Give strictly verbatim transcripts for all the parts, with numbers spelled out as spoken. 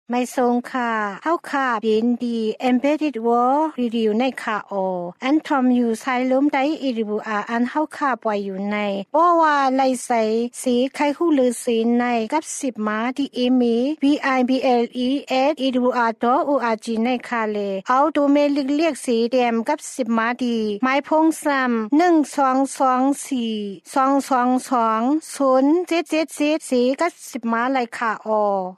ไม่ทรงค่ะเฮาค่ะยินดี Embedded World Review ในค่ะโออันทอมอยู่ไซล้มได้อีริบูอาอันเฮาค่ะปล่อยอยู่ในบ่ว่าไลใสสีไข่ฮู้ลือสีในกับสิบมาที่อีมี บี ไอ บี แอล อี เอส อี ดับเบิลยู อาร์ ดอท โอ อาร์ จี ในค่ะเลเอาตัวเมลิกเรียกสีแดงกับสิบมาดีไม้พงซ้ำหนึ่ง สอง สอง สี่ สอง สอง สอง ศูนย์ เจ็ด เจ็ด เจ็ดสีกับสิบมาเลยค่ะโอ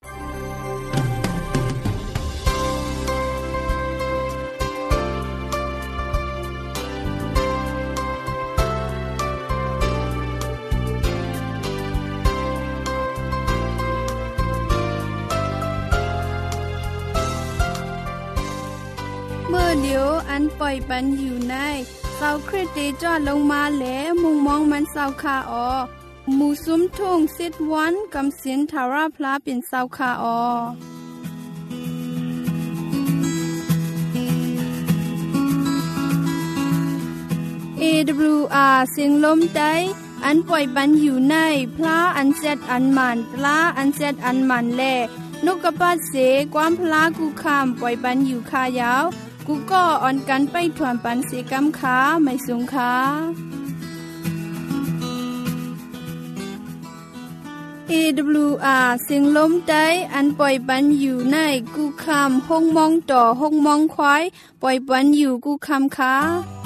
เมื่อเดียวอันปล่อยปันอยู่ในเสาคริสติจอดลงมาแล้วมุงมองมันเสาคาออหมู่ซุ้มทุ่งสิทวันกำสินทาราพลาเป็นเสาคาออ เอ ดับเบิลยู อาร์ เสียงลมได้อันปล่อยปันอยู่ในพลาอันเซตอันมันปลาอันเซตอันมันแลนกกระปาดเสความพลากูคามปล่อยปันอยู่คายาวกูก็อ่อนกันไปถวนปันเสกำขาไม่สูงขาเอ ดับเบิลยู อาร์ เสียงลมได้อันปล่อยปันอยู่ในกูคามห้องมองต่อห้องมองควายปล่อยปันอยู่กูคามขา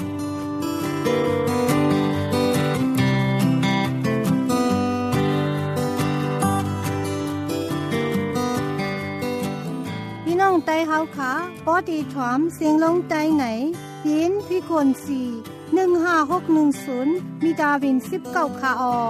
น้องไต้เฮาค่ะปอดีถอมเสียงลงไต้ไหนยินพี่คนสี่ หนึ่ง ห้า หก หนึ่ง ศูนย์มีดาวินสิบเก้าค่ะออ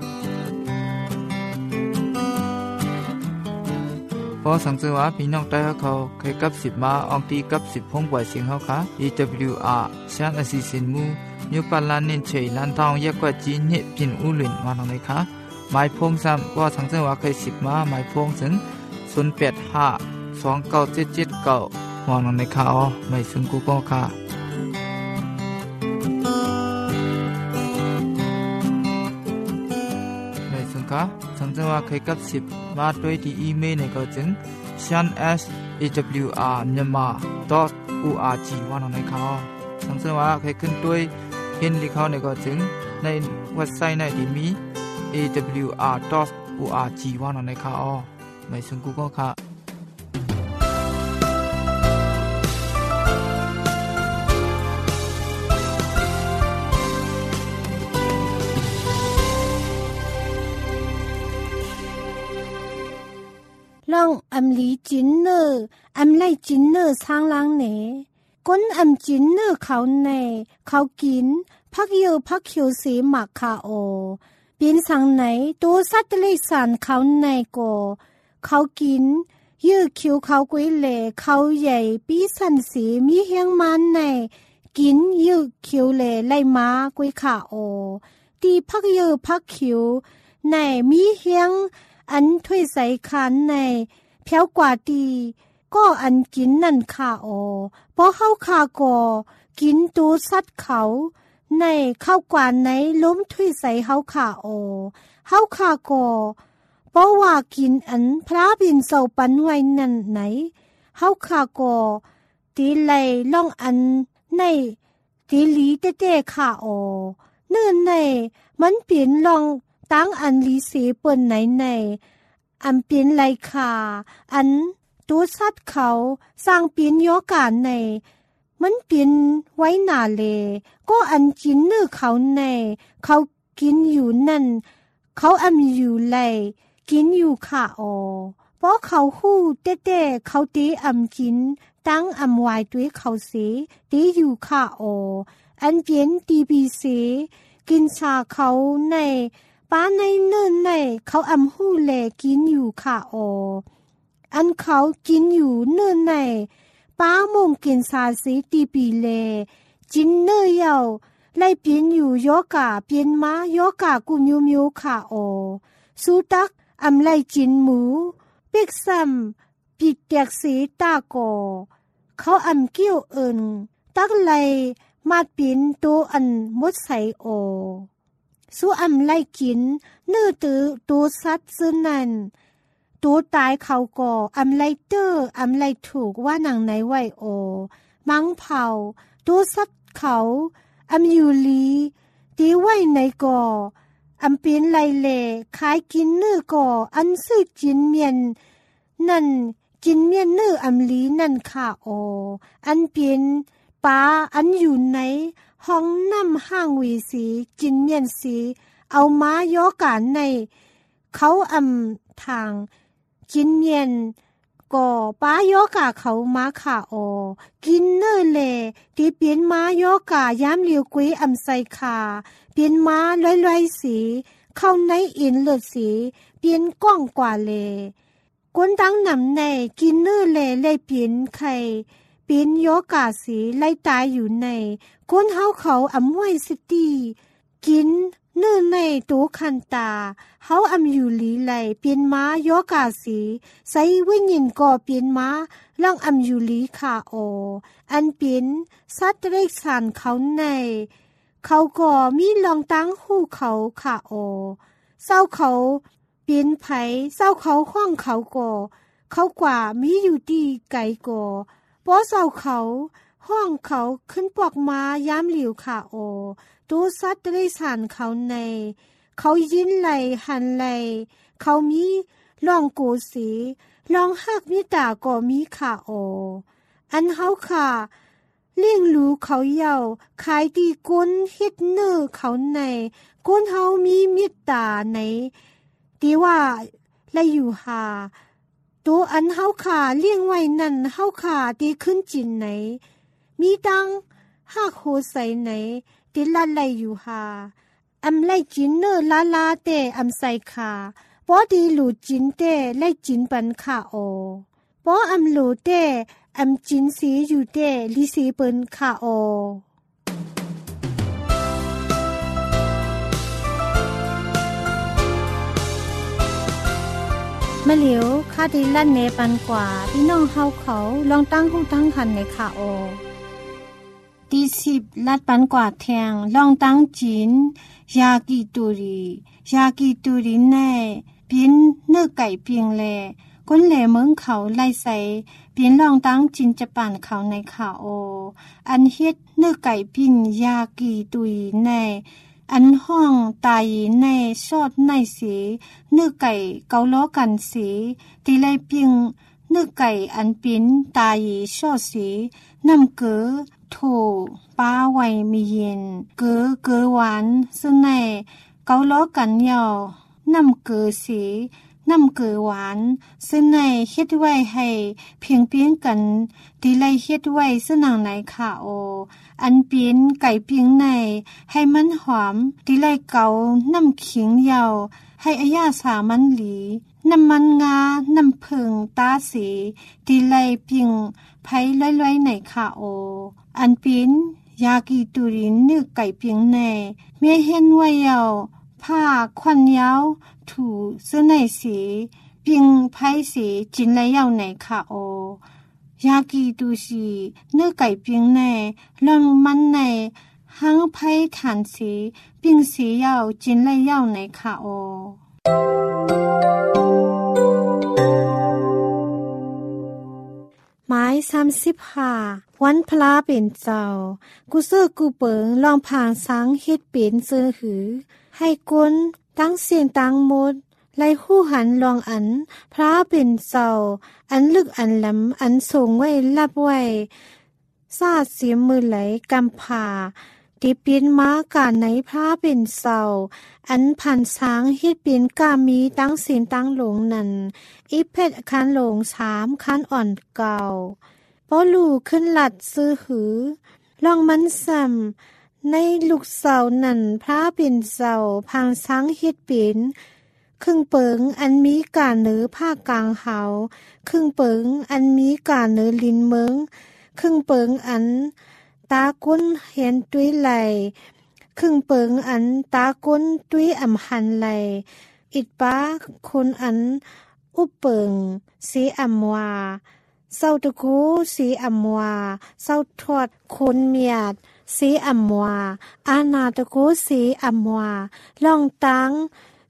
พอสังเกตว่าพี่น้องไต้เขาเคยกับสิบมาอองตีกับสิบพงปล่อยเสียงเฮาค่ะ อี ดับเบิลยู อาร์ ชันอสิสินมูนิวปาลานินเฉยลันทองแยกกว่าจีนเนพินอุลินมาตรงไหนคะหมายพงซ้ำว่าสังเกตว่าเคยสิบมาหมายพงถึงศูนย์ แปด ห้าสอง เก้า เจ็ด เจ็ด เก้ามองลงในข่าวไม่ซึ่งกูก็ค่ะไม่ซึ่งค่ะสังเกตว่าเคยกับสิบมาด้วยที่อีเมลในก็จึง ชัน เอส เอ ดับเบิลยู อาร์ myanmar ดอท โอ อาร์ จี ว่าลงในข่าวสังเกตว่าเคยขึ้นด้วยเห็นลิข่าวในก็จึงในเว็บไซต์ในที่มี เอ ดับเบิลยู อาร์ ดอท โอ อาร์ จี ว่าลงในข่าวไม่ซึ่งกูก็ค่ะลองอำลีจินเนอร์อำไลจินเนอร์สร้างล้างเหนก้นอำจินเนอร์เขาในเขากินพักเยอพักเขียวสีหมักคาโอเป็นสังไหนตัวสัตว์เลสานเขาในโกเขากินยื้อคิวเขากุ้ยเหล่เขาใหญ่ปีสันสีมีเฮียงมันในกินยื้อคิวเหล่ไล่ม้ากุ้ยขาโอตีพักเยอพักคิวในมีเฮียงอันถ้วยใส่ขันในเพียวกว่าดีก็อันกินนั่นค่ะโอเพราะเฮาคาโกกินตูสัตว์เขาในเข้ากว่าไหนล้มถ้วยใส่เฮาค่ะโอเฮาคาโกเพราะว่ากินอันพระบินเสาปันไว้นั่นไหนเฮาคาโกตีไลล่องอันในตีหลีเต้ๆค่ะโอเนื่นในมันเปลี่ยนลองตั้งอันลีสีเปิ้นไหนในอันเป็นไรค่ะอันตัวสัตว์เขาสร้างเปลี่ยนโยกาในมันเปลี่ยนไว้หนาเลก็อันกินเนื้อเขาในเขากินอยู่นั่นเขาอันอยู่ไลกินอยู่ค่ะออเพราะเขาหู้เต้ๆเขาตีอันกินตั้งอันวายด้วยเขาเสียตีอยู่ค่ะอออันเปลี่ยนตีบีเสียกินชาเขาในป้าในเนิ่นในเขาอำหู้แลกินอยู่ค่ะโออันเขากินอยู่เนิ่นในป้ามงกินซาสีตีปีเลจินเนื้อเยาไล่เปลี่ยนอยู่โยกาเปลี่ยนม้าโยกากุมิวมิวค่ะโอสูตักอำไล่จินหมูเป็กซ้ำปิดแตกสีตาโกเขาอำเกี้ยวเอินตักไล่มาดปินตัวอันมดใสโอสู้อำไล่กินเนื้อตือตัวสัตว์ซึ่งนั้นตัวตายเขาก็อำไลเตอร์อำไลถูกว่าหนังไหนไว้โอมังเผาตัวสัตว์เขาอำอยู่ลีตีไว้ในก่ออำเป็นไลเล่ขายกินเนื้อก่ออันซื้อจินเมียนนั่นจินเมียนเนื้ออำลีนั่นค่ะโออันเป็นปลาอันอยู่ในห้องน้ำห้างวีสีจินเมียนสีเอาม้ายอการในเขาอำทางจินเมียนก็ป้ายอกาเขามาค่ะโอกินเนื้อเล่ที่เปลี่ยนม้ายอกายามเหลียวกุ้ยอำใส่ขาเปลี่ยนม้าลอยๆสีเข้าในอินเลือดสีเปลี่ยนก้องกว่าเล่ก้นตั้งนำในกินเนื้อเล่เลยเปลี่ยนไข่เปลี่ยนยอกาสีไล่ตายอยู่ในก้นเฮาเขาอำห้วยสตีกินเนื้อในตัวคันตาเฮาอำอยู่ลีไหลเปลี่ยนม้ายอกาสีใส่วิญญาณก็เปลี่ยนม้าล่างอำอยู่ลีค่ะโออันเป็นสัตว์เล็กสานเขาในเขาก็มีลองตั้งหูเขาค่ะโอเศร้าเขาเปลี่ยนไผเศร้าเขาห้องเขาก็เขากว่ามีอยู่ดีไกลก็เพราะเศร้าเขาห้องเขาขึ้นปอกม้ายามเหลียวค่ะโอตัวสัตว์ได้สานเขาในเขายิ้นไหลหันไหลเขามีลองโกสีลองหักมีตาก็มีค่ะโออันเฮาค่ะเลี้ยงรู้เขาเยาขายดีก้นเฮ็ดเนื้อเขาในก้นเฮามีมิตตาในดีว่าไลอยู่หาตัวอันเฮาค่ะเลี้ยงไว้นั่นเฮาค่ะดีขึ้นจินไหนมีตังหักโหใส่ไหนติลาไลอยู่หาอำไลจินเนอลาลาเตอำใส่ขาปอดีหลูจินเตไลจินปันขาโอปออำหลูเตอำจินสีอยู่เตลิสีเปินขาโอมะเหลียวคาดีลั่นเนปันกว่าพี่น้องเฮาเขาลองตั้งหูตั้งหันในขาโอตีสิบลัดปันกว่าแทงลองตั้งจีนยากิตุรียากิตุรีแน่เป็นเนื้อไก่เพียงแลก้นแหลเมืองเขาไล่ใส่เป็นลองตั้งจินจะปั่นเขาในขาโออันเฮ็ดเนื้อไก่ปิ้งยากิตุรีแน่อันห้องตายในชอดในสีเนื้อไก่เกาล้อกันสีตีไล่ปิ้งเนื้อไก่อันเป็นตายชอดสีน้ำเกลือโถป้าไว้มีเย็นเกลือเกลือหวานซึ่งในเกาล้อกันยาวน้ำเกลือสีน้ำเกลือหวานซึ่งในเฮ็ดไว้ให้เพียงเพียงกันตีไล่เฮ็ดไว้ซึ่งนางไหนค่ะโออันเป็นไก่ปิ้งในให้มันหอมตีไล่เกาน้ำขิงยาวให้อายาสามันหลีน้ำมันงาน้ำผึ้งตาสีตีไล่ปิ้งไผลอยๆในค่ะโออันเป็นยากิตุรินเนื้อไก่เพียงในเมื่อเห็นว่าเยาผ้าควันยาวถูเสื้อในสีเพียงไผสีจินและเยาในค่ะโอยากิตุสีเนื้อไก่เพียงในลองมันในหังไผฐานสีเพียงสีเยาจินและเยาในค่ะโอหมายสามสิบห้าวันพระเป็นเจ้ากูเสื้อกูเปิงลองผางสังเฮ็ดเป็นเสื้อหือให้ก้นตั้งเสียงตั้งหมดไล่หู้หันลองอันพระเป็นเจ้าอันลึกอันลำอันส่งไว้รับไว้ซาดเสียมือไหลกำผ่าที่เปลี่ยนม้ากาไหนพระเป็นเจ้าอันผ่านช้างเฮ็ดเป็นกามีตั้งเสียงตั้งหลงนั่นอีเพชรคันหลงสามคันอ่อนเก่าพอลูกขึ้นหลัดซื้อหือลองมันซ้ำในลูกเสานั่นพระเป็นเสาพังช้างเฮ็ดเป็นครึ่งเปิงอันมีกาเนื้อผ้ากลางเหาครึ่งเปิงอันมีกาเนื้อลินเมืองครึ่งเปิงอันตาก้นเห็นตุ้ยไหลครึ่งเปิงอันตาก้นตุ้ยอ่ำหันไหลอิดป้าคนอันอุปเปิงสีอ่ำวาเศร้าตะคูสีอ่ำวาเศร้าทอดคนเมียดสีอ่ำวาอาณาตะคูสีอ่ำวาล่องตัง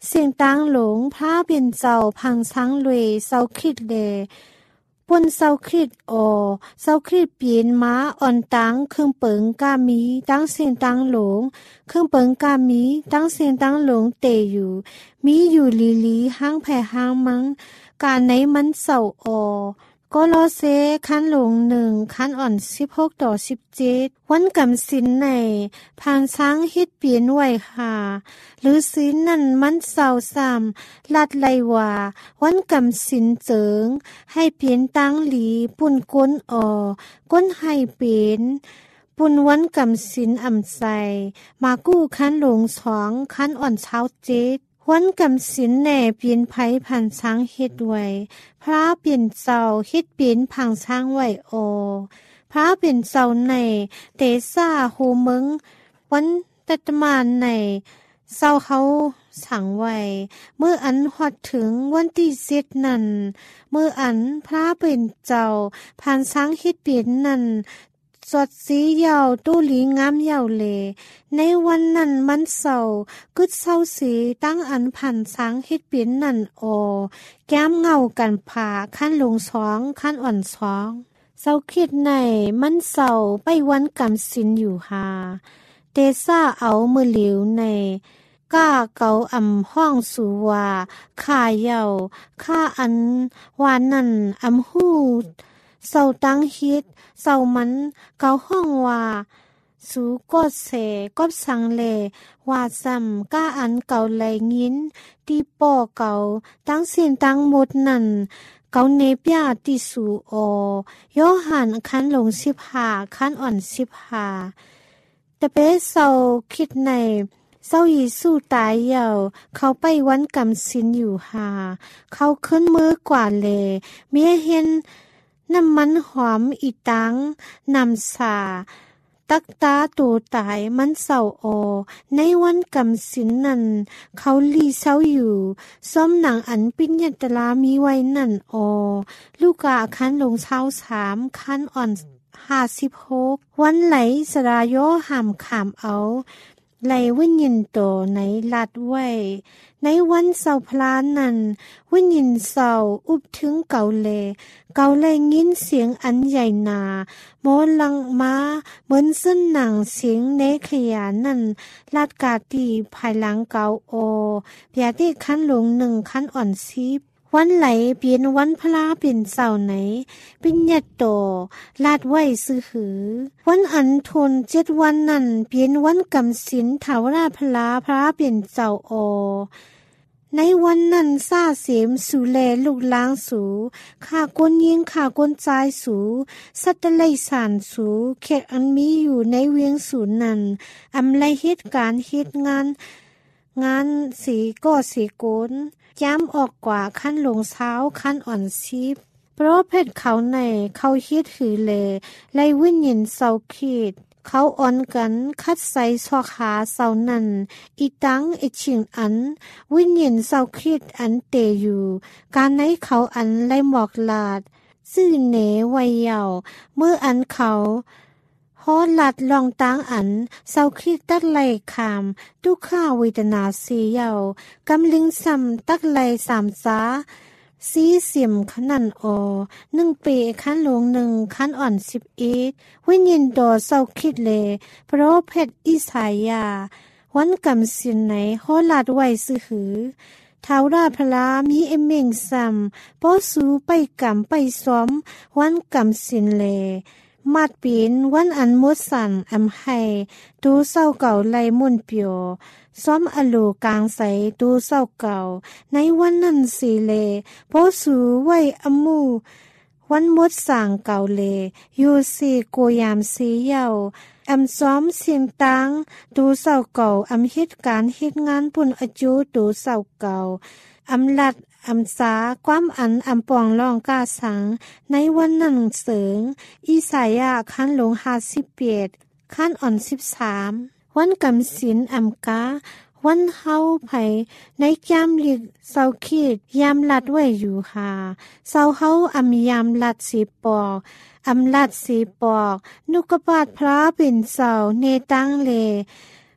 เสียงตังหลงพระเป็นเจ้าพังสังลวยเศร้าคิดเลปนเศร้าคิดออเศร้าคิดเปลี่ยนม้าอ่อนตังเครื่องเปิงกามีตั้งเสียงตังหลงเครื่องเปิงกามีตั้งเสียงตังหลงเตอยู่มีอยู่ลีลีห้างแผ่ห้างมังการไหนมันเศร้าออก็รอเซคันหลงหนึ่งคันอ่อนสิบหกต่อสิบเจ็ดวันกำสินในพานช้างฮิตเปลี่ยนไว้ค่ะหรือสินนั่นมันเศร้าซ้ำลัดไลว่าวันกำสินเจิงให้เปลี่ยนตังหลีปุ่นก้นออก้นให้เปลี่ยนปุ่นวันกำสินอ่ำใสมากู้คันหลงสองคันอ่อนเช้าเจ็ดวันกำสินแหน่เปลี่ยนไผผ่านช้างเฮ็ดไว้พระเปลี่ยนเจ้าเฮ็ดเปลี่ยนผังช้างไว้โอพระเปลี่ยนเจ้าในเตซ่าโฮเมิงวันตัตมานในเจ้าเขาสั่งไว้เมื่ออันฮอดถึงวันที่เจ็ดนั้นเมื่ออันพระเป็นเจ้าผ่านช้างเฮ็ดเปลี่ยนนั้นสดสียาวตู้หลีงามยาวเลในวันนั้นมันเศร้ากึดเศร้าสีตั้งอันผ่านช้างเฮ็ดเปลี่ยนนั่นโอแก้มเงากันผ่าขั้นลงสองขั้นอ่อนสองเศร้าคิดในมันเศร้าไปวันกำสินอยู่หาเตซ่าเอามือเหลียวในก้าเกาอ่ำห้องสูว่าข้าเยาข้าอันวานนั่นอ่ำหูเศร้าตั้งฮิตเศร้ามันเกาห้องว่าสูกอดเสกอบสังเลว่าซ้ำก้าอันเก่าไหลงินตีป่อเก่าตั้งเสียนตั้งหมดนั่นเกาเนปยาติสูออยอหันคันลงสิบหาคันอ่อนสิบหาแต่เป้เศร้าคิดในเศร้ายีสู้ตายเยาเขาไปวันกำสินอยู่หาเขาขึ้นมือกว่าเลเมียเห็นน้ำมันหอมอีตังนำสาตักตาตูตายมันเศร้าโอในวันกำสินนั้นเขาลีเศร้าอยู่ซ้อมหนังอันปิญญาตลามีไว้นั่นโอลูกาคันลงเช้าสามคันอ่อนห้าสิบหกวันไหลสราโยหามขามเอาไหลวิญญาณโตในลัดไว้ในวันเสาร์พลานนั้นวิญญาณเสาร์อุบถึงเก่าเลเก่าเลยยินเสียงอันใหญ่นาโมลังมาเหมือนซึ่งหนังเสียงเนขยานั่นลัดกาตีภายหลังเก่าโอเปียที่ขั้นลงหนึ่งขั้นอ่อนซีบวันไหลเปลี่ยนวันพลาเปลี่ยนเสาไหนปิญญาโตลาดไว้ซื้อหือวันอันทนเจ็ดวันนั้นเปลี่ยนวันกำสินถาวราพลาพระเปลี่ยนเจ้าโอในวันนั้นซาเสมสูแลลูกล้างสูข้าก้นยิงข้าก้นใจสูสัตไลสานสูเขตอันมีอยู่ในเวียงสูนั้นอำไลเหตุการเหตุงานงานสีก็สีโกนย้ำออกกว่าขั้นลงเช้าขั้นอ่อนซีบเพราะเพชรเขาในเขาฮิตหือเลไลวิญญาณเศร้าขีดเขาอ่อนกันคัดใส่ซอกหาเศร้านั้นอีตังอีชิงอันวิญญาณเศร้าขีดอันเตอยู่การในเขาอันไลหมอกลาดซื่อเหนไวยเยาเมื่ออันเขาฮอลัดลองตางอันเศร้าคิดตักไหลคามทุกข้าเวทนาเสียเยากำลิงซ้ำตักไหลสามสาสีเสียมขนันออหนึ่งเปขันลงหนึ่งขันอ่อนสิบเอ็ดวิญญาณดอเศร้าคิดเลเพราะเพชรอิสายาวันกำสินไหนฮอลัดไว้ซื้อหือท้าวราพลามีเอเมงซ้ำป้อสูไปกำไปซ้อมวันกำสินเลมาดปีนวันอันมดสันอำไห้ตูเศร้าเก่าไลมุนเปียวซ้อมอโลกลางใสตูเศร้าเก่าในวันนั้นสีเลโพสูไว้อมูวันมดสั่งเก่าเลยูสีโกยามสีเยาอำซ้อมเสียงตังตูเศร้าเก่าอำเหตุการเหตุงานปุ่นอจูตูเศร้าเก่าอำลัดอำสาความอันอำปองลองกาสังในวันนั้นเสริงอีสายาขั้นลงห้าสิบเปียดขั้นอ่อนสิบสามวันกำสินอำกาวันเฮาไผในแก้มลิกเศร้าขีดยามลัดไว้อยู่หาเศร้าเฮาอำยามลัดสีปอกอำลัดสีปอกนุกบาทพระเป็นเศร้าเนตังเล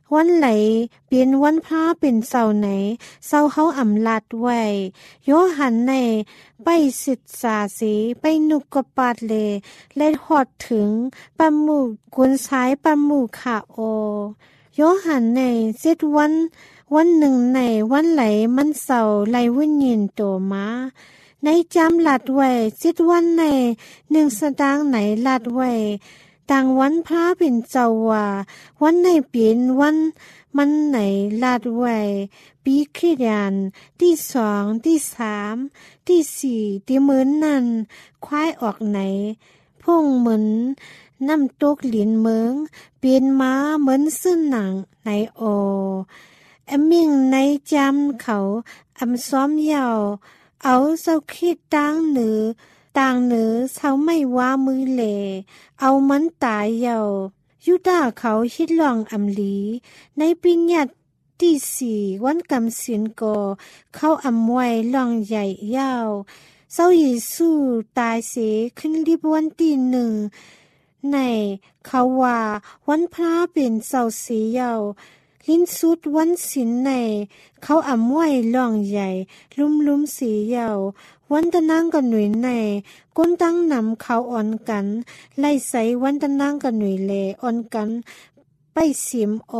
วันไหลเป็นวันพระเป็นเสาร์ไหนเสาเฮาอำลาดไว้โยหันในไปศึกษาสีไปนุกกปาดเลและฮอดถึงปะหมู่กุนซ้ายปะหมู่ขาโอโยหันในเจ็ดวันวันหนึ่งในวันไหลมันเสาร์ไหลวิญญาณโตมาในจำลาดไว้เจ็ดวันในหนึ่งสตางค์ไหนลาดไว้ต่างวันพระเป็นเจ้าว่าวันไหนเปลี่ยนวันมันไหนลาดไว้ปีคริสต์านที่สองที่สามที่สี่ที่เหมือนนั้นควายออกไหนพงเหมือนน้ำตกหลินเมืองเปลี่ยนม้าเหมือนซึ่งหนังไหนโอแอมมิงในจำเขาอำซ้อมยาวเอาเจ้าคิดตั้งหรือต่างเหนือเขาไม่ว่ามือเหลเอามันตายเยายุดาเขาฮิดลองอำลีในปีญาที่สี่วันกำสินก็เขาอำไว้ลองใหญ่ยาวเจ้าเยซูตายเสียขึ้นรีบวันที่หนึ่งในเขาว่าวันพระเป็นเสาเสียาวลิ้นสุดวันศิลในเขาอำไว้ล่องใหญ่ลุ่มลุ่มสีเยาววันตะนางกันหนุ่ยในก้นตั้งนำเขาอ่อนกันไล่ใส่วันตะนางกันหนุ่ยเลอ่อนกันไปสิมโอ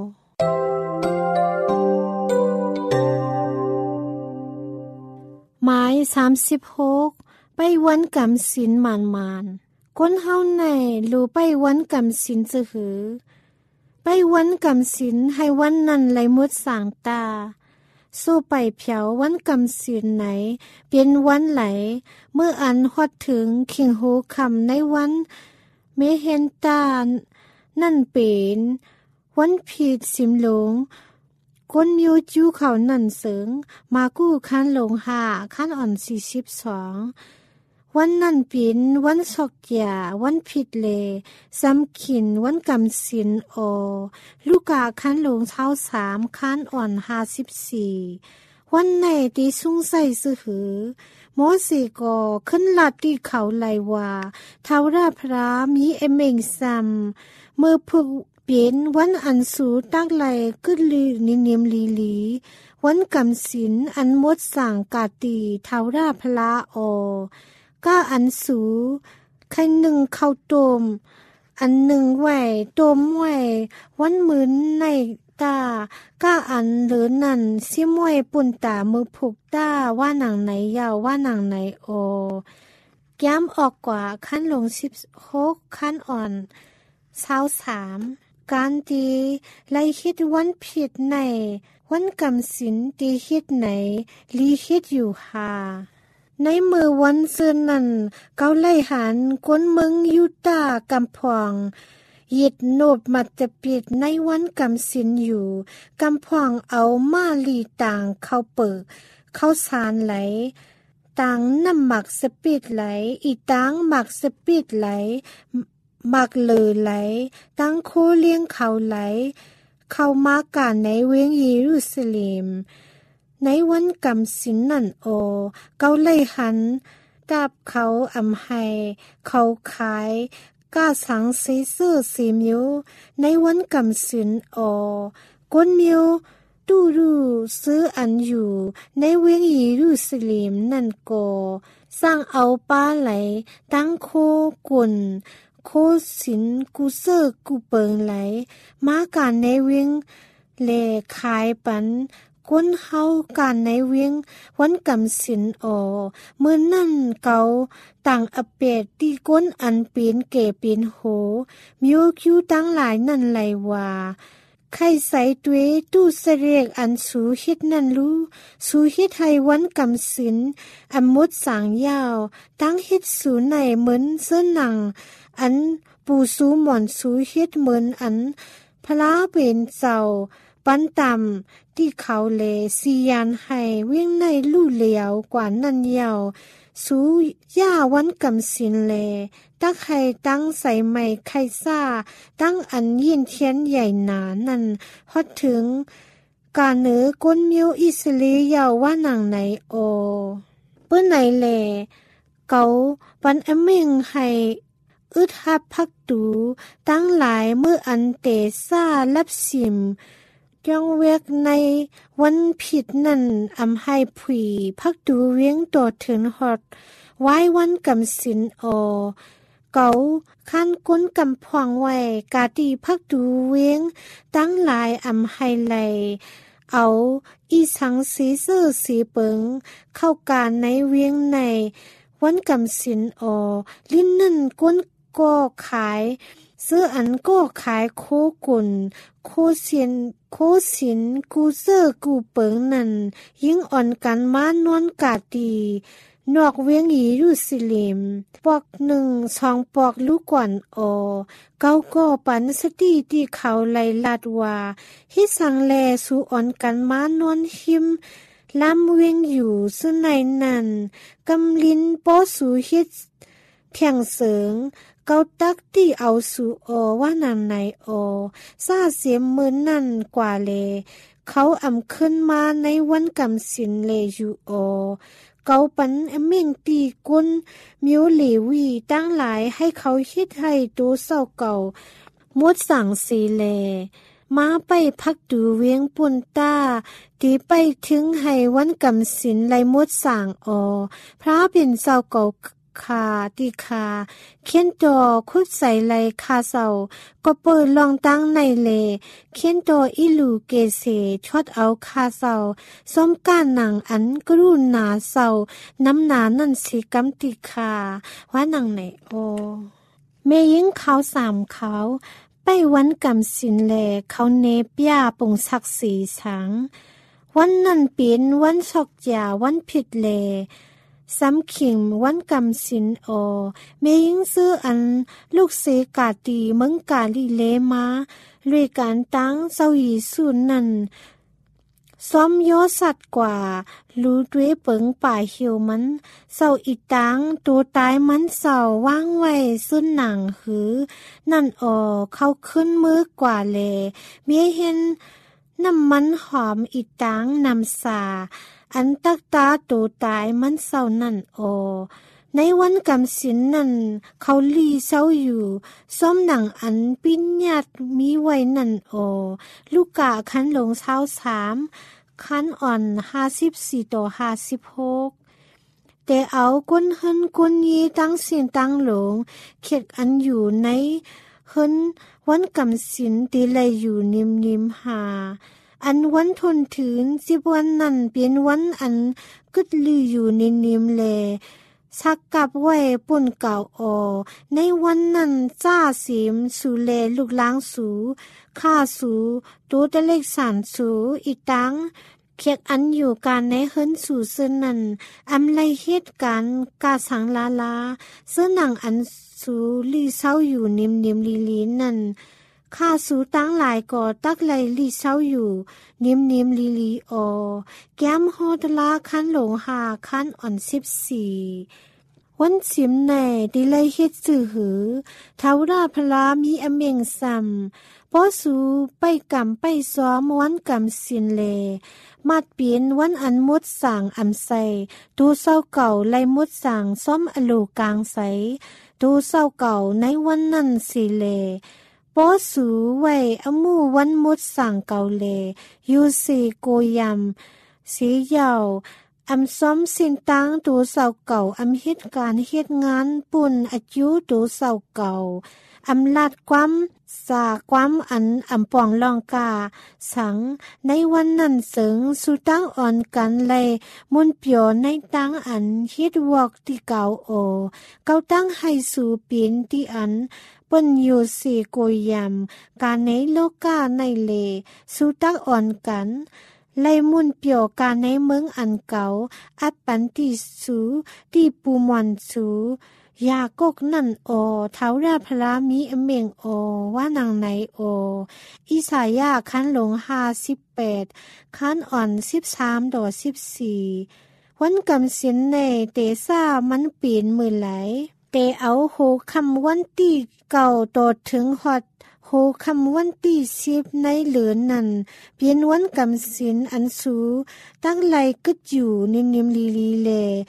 หมายสามสิบหกไปวันกำสินมานมานก้นเฮาในรู้ไปวันกำสินจะหือไปวันกำสินให้วันนั้นไหลมุดสางตาสู้ไปเผียววันกำสินไหนเป็นวันไหลเมื่ออันฮอดถึงคิงหูคำในวันเมเฮนตานั่นเป็นวันผิดสิมหลงก้นมิวจูเขานั่นเสิงมากู้คันหลงหาคันอ่อนสี่สิบสองวันนั่นเป็นวันสอกยาวันผิดเลซ้ำขินวันกำสินโอลูกาคันหลงเท้าสามคันอ่อนห้าสิบสี่วันไหนตีสุ่งใส่ซื้อหือโมเสกอขึ้นลัดที่เขาไหลว่าท้าวราพระมีเอเมงซัมเมื่อพึกเปลี่ยนวันอันสูตักไหลขึ้นลือนิเนียมลีลีวันกำสินอันมดสั่งกาตีท้าวราพระโอก้าอันสูไข่หนึ่งข้าวต้มอันหนึ่งไหวต้มไหววันเหมือนในตาก้าอันเหลือนั่นซิมวยปุ่นตามือผูกตาว่าหนังไหนยาวว่าหนังไหนโอแก้มออกกว่าขั้นลงสิบหกขั้นอ่อนเช้าสามการตีไล่คิดวันผิดในวันกำสินตีคิดไหนลีคิดอยู่หาในมือวันเสือนนั้นเกาไล่หันก้นเมืองยูตากำพองหยิดโนบมัดจะปิดในวันกำสินอยู่กำพองเอามาลีต่างเข้าเปิดเข้าสารไหลต่างน้ำหมักสปิดไหลอีต่างหมักสปิดไหลหมักเลอไหลตั้งโคเลี้ยงเขาไหลเข้ามาการในเวียงเยรูซาเล็มในวันกำสินนั่นโอเกาไล่หันดาบเขาอำไฮเขาขายก้าสังสีเสื้อสีมิวในวันกำสินโอก้นมิวตูรูซื้ออันอยู่ในเวียงเยรูซาเล็มนั่นโกสร้างเอาป้าไหลตั้งโคกุนโคสินกูเซอร์กูเปิงไหลมาการในเวียงเลขายปันก้นเฮาการในเวียงวันกำสินโอเมื่อนั่นเกาต่างอเปดที่ก้นอันเป็นเกเป็นโหมิวคิวตั้งหลายนั่นไหลว่าใครใส่ตัวตู้เสเรกอันสูฮิตนั่นรู้สูฮิตให้วันกำสินอันมุดสางยาวตั้งฮิตสูในเหมือนเสื้อหนังอันปูสูหมอนสูฮิตเหมือนอันพระเป็นเจ้าปันต่ำที่เขาเลซียานให้เวียงในลู่เหลียวกว่านั่นยาวสูย่าวันกำสินเลตักไข่ตั้งใส่ไม้ไข่ซ่าตั้งอันยินเทียนใหญ่หนานั่นฮอดถึงการเนื้อก้นมิวอิสลียาวว่าหนังไหนโอเปื้อไหนเลเกาปันอเมงให้อึดฮับพักดูตั้งหลายเมื่ออันเตซ่ารับสิมจองเวกในวันผิดนั่นอำให้ผุยพักดูเวียงตัวถึงหอดไว้วันกำสินออเกาคันก้นกำพองไว้กาดีพักดูเวียงตั้งหลายอำให้ไหลเอาอีสังสีเสื้อสีเปิงเข้าการในเวียงในวันกำสินออลิ้นนั่นก้นก็ขายซื้ออันก็ขายโคกุนโคเซียนโคสินกูเซอร์กูเปิงนั่นยิ่งอ่อนกันมานวนกาดีนอกเวียงอีรูสิเลมปอกหนึ่งสองปอกลูกก่อนออเก้าก็ปันสติที่เขาไล่ลาดว่าฮิสังแลสู่อ่อนกันมานวนหิมลำเวียงอยู่ซึ่งในนั้นกำลินโปสู่ฮิตเพียงเสริงเกาตักที่เอาสู่อว่านางไหนอซาเสียมมือนั่นกว่าเลเขาอำขึ้นมาในวันกำสินเลอยู่อเกาปันเม่งตีกุนมิวเหลวีตั้งหลายให้เขาคิดให้ตัวเศร้าเก่ามดสั่งสีเลมาไปพักดูเวียงปุ่นตาตีไปถึงให้วันกำสินไลมดสั่งอพระเป็นเศร้าเก่าคาติคาเขียนตัวคุดใส่ไหลคาเสาก็เปิดลองตั้งในเลเขียนตัวอิลูเกเสชดเอาคาเสาส้มก้านหนังอันกรุณาเสาน้ำหนานั่นสีกำติคาว่าหนังไหนโอเมยิงเขาสามเขาไปวันกำสินแลเขาเนปยาปงศักสีสังวันนั้นเป็นวันศกยาวันผิดเลสำขิงวันกำสินอเมยิงซื้ออันลูกเสกาตีเมืองกาลีเลมาลุยการตั้งเศร้าอีสุนนันซ้อมยอสัตว์กว่ารู้ด้วยเปิงป่าเหี่ยวมันเศร้าอีตังตัวตายมันเศร้าว่างไว้สุนหนังหือนั่นอเขาขึ้นมือกว่าเลเมียเห็นน้ำมันหอมอีตังนำสาอันตักตาตัวตายมันเศร้านั่นอในวันกำสินนั่นเขาลีเศร้าอยู่ซ้อมหนังอันปิ้นญาติมีไว้นั่นอลูกกะคันหลงเช้าสามคันอ่อนห้าสิบสี่ต่อห้าสิบหกแต่เอาก้นเฮินก้นยีตั้งเสียนตั้งหลงเข็ดอันอยู่ในเฮินวันกำสินตีเลยอยู่นิมนิมหาอันวันทนถืนสิบวันนั่นเป็นวันอันกึดลืออยู่ในนิมเลชักกับไว้ปุ่นเก่าอในวันนั้นจ้าสีมสูเลลูกล้างสูข้าสูตัวตะเล็กสานสูอีตังเคียกอันอยู่การในเฮิรนสู่เสื้อนันอำไลเหตุการกาสังลาลาเสื้อหนังอันสูลีเศร้าอยู่นิมนิมลีลีนั่นข้าสูตั้งหลายก่อตักไหลลีเศร้าอยู่นิมนิมลีลีอแก้มโฮดลาคันหลงหาคันอ่อนสิบสี่วันสิมในดิไลเฮ็ดสื่อหือเท้าราพลามีอเมงซัมพอสูไปกำไปซ้อมวันกำสินเลมาดเปลี่ยนวันอันมดสั่งอำใสตูเศร้าเก่าไลมดสั่งซ้อมอโลกลางใสตูเศร้าเก่าในวันนั้นสิเลปอสูไว้อมูวันมดสั่งเก่าเลยูสีโกยำสียาวอำซ้อมสินตังตัวเสาเก่าอำเหตุการเหตุงานปุ่นอายุตัวเสาเก่าอำลาดความสาความอันอำปองลองกาสังในวันนั้นเสริงสุตั้งอ่อนกันเลยมุนเปียวในตังอันเฮ็ดวอกที่เก่าโอเก่าตั้งให้สู่ปีนที่อันเปิ้นอยู่สีโกยำการในโลกาในเลสุตั้งอ่อนกันไล่มุนเปียวการในเมืองอันเก่าอัดปันติสูที่ปูมอนสูยากกนั่นโอเท้าราพลามีอเมงโอว่านางไหนโออิสายาคันหลงห้าสิบแปดคันอ่อนสิบสามดอสิบสี่วันกำสินในเตซ่ามันปีนมือไหลเตเอาโหคำวันที่เก่าโตถึงฮอดโหคำวันที่สิบในเหลือนนั่นเปลี่ยนวันกำสินอันสูตั้งไหลกึดอยู่นิมนิมลีลีเล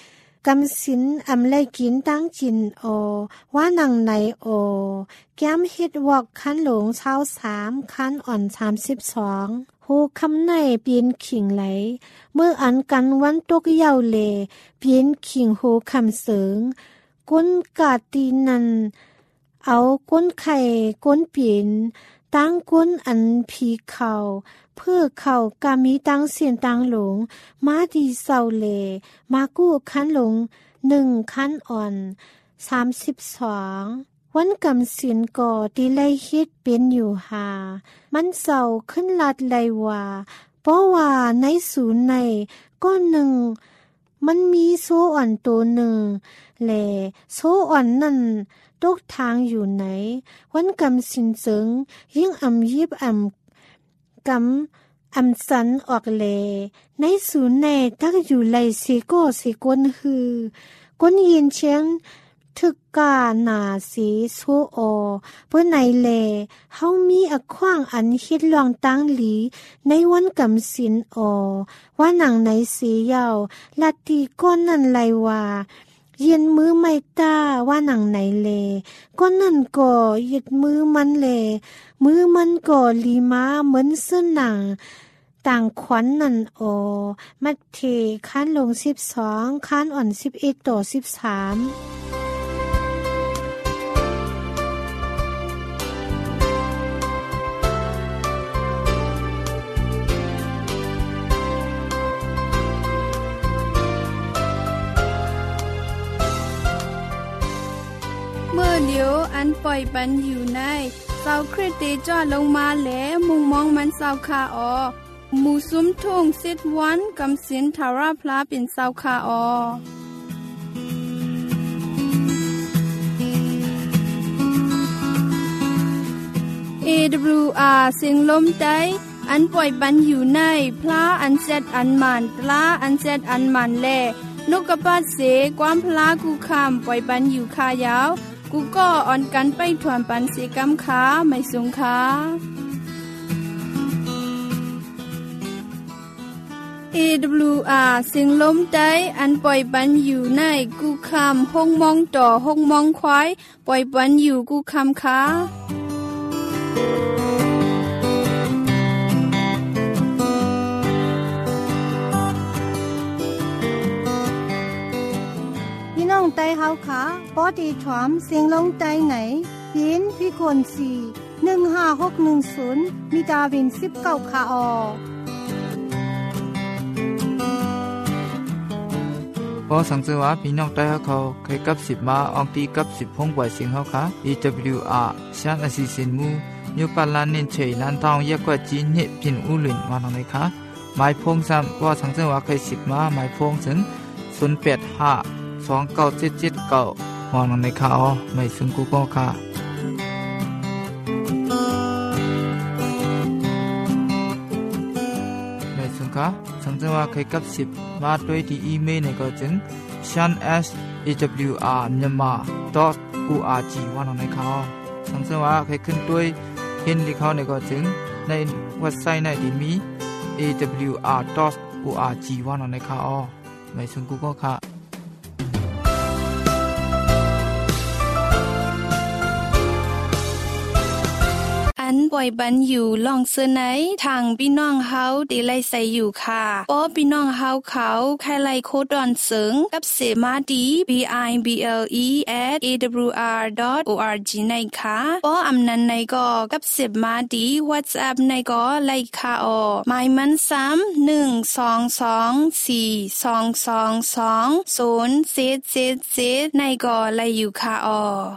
กำสินอำไลกินตั้งจินโอว่าหนังไหนโอแก้มเฮ็ดวอกคันหลงเช้าสามคันอ่อนสามสิบสองหูคำในเปลี่ยนขิงไหลเมื่ออันกันวันตกเยาเลเปลี่ยนขิงหูคำเสริงก้นกาตีนันเอาก้นไข่ก้นเปลี่ยนตั้งก้นอันผีเข่าเพื่อเข่ากามีตั้งเสียนตั้งหลงมาดีเศร้าเลมากู้คันหลงหนึ่งคันอ่อนสามสิบสองวันกำสินก่อตีไลฮิตเป็นอยู่หามันเศร้าขึ้นลัดไลว่าเพราะว่าในศูนย์ในก้อนหนึ่งมันมีโซอ่อนตัวหนึ่งแหล่โซอ่อนนั่นตกทางอยู่ไหนวันกำสินเจิงยิ่งอำยิบอำกำอำสันออกแลในศูนย์ในทักอยู่ไหลเสก็เสกวนฮือก้นยินเชียงทึกกาหนาสีโซโอเพื่อในแลเฮามีอขว้างอันฮิดลองตั้งหลีในวันกำสินออว่าหนังในสียาวลัดตีก้นนั่นไลว่าเย็นมือไม่ตาว่าหนังไหนเลก้นนั่นก่อยึดมือมันเลมือมันก่อลีม้าเหมือนเสื้อหนังต่างขวัญ น, นั่นโอมัดเทค้านลงสิบสองค้านอ่อนสิบเอ็ดต่อสิบสามเมื่อเดียวอันปล่อยปันอยู่ในเสาคริสติจอดลงมาแหลมุงมองมันเสาคาออหมู่ซุ้มทุ่งสิดวันกำสินทาราพลาเป็นเสาคาออ เอ ดับเบิลยู อาร์ เสียงลมใต้อันปล่อยปันอยู่ในพลาอันเซตอันมันปลาอันเซตอันมันแลนกกระปาดเสความพลากูคำปล่อยปันอยู่คายาวกูก็อ่อนกันไปถวนปันเสกำขาไม่สูงขาเอ ดับเบิลยู อาร์ เสียงลมใต้อันปล่อยปันอยู่ในกูคำห้องมองต่อห้องมองควายปล่อยปันอยู่กูคำขาน้องไตเฮาขาปอดีถวมเสียงลงไตไหนยินพี่คนสี่หนึ่งห้าหกหนึ่งศูนย์มีดาวินสิบเก้าขาออพอสังเกตว่าพี่น้องไตเขาเคยกับสิบมาอองตีกับสิบพงกว่าเสียงเขาค่ะ เอ ดับเบิลยู อาร์ ชันอสิสินมูยปาลานินเฉยลันทองยกว่าจีนเนพินอุลินวันไหนคะหมายพงซ้ำว่าสังเกตว่าเคยสิบมาหมายพงถึงศูนย์แปดห้าสองเก้าเจ็ดเจ็ดเก้าหอนในข่าวไม่ซึ่งกูก็ค่ะไม่ซึ่งค่ะสังเกตว่าเคยกับสิบมาด้วยที่อีเมลในก็จึง ชัน เอส เอ ดับเบิลยู อาร์ myanmar ดอท โอ อาร์ จี วันในข่าวสังเกตว่าเคยขึ้นด้วยเห็นที่เขาในก็จึงในเว็บไซต์ในที่มี เอ ดับเบิลยู อาร์ ดอท โอ อาร์ จี วันในข่าวไม่ซึ่งกูก็ค่ะอันปล่อยบันอยู่ลองเสนอทางพี่น้องเฮาได้ไล่ใส่อยู่ค่ะป้อพี่น้องเฮาเขาใครไล่โคดอนเสริงกับเสมาดี บี ไอ บี แอล อี แอท เอ ดับเบิลยู อาร์ ดอท โอ อาร์ จี ในค่ะป้ออำนันในก็กับเสมาดี WhatsApp ในก็ไล่ค่ะออหมายมันซ้ำหนึ่ง สอง สอง สี่ สอง สอง สอง ศูนย์ เจ็ด เจ็ด เจ็ดในก็ไล่อยู่ค่ะออ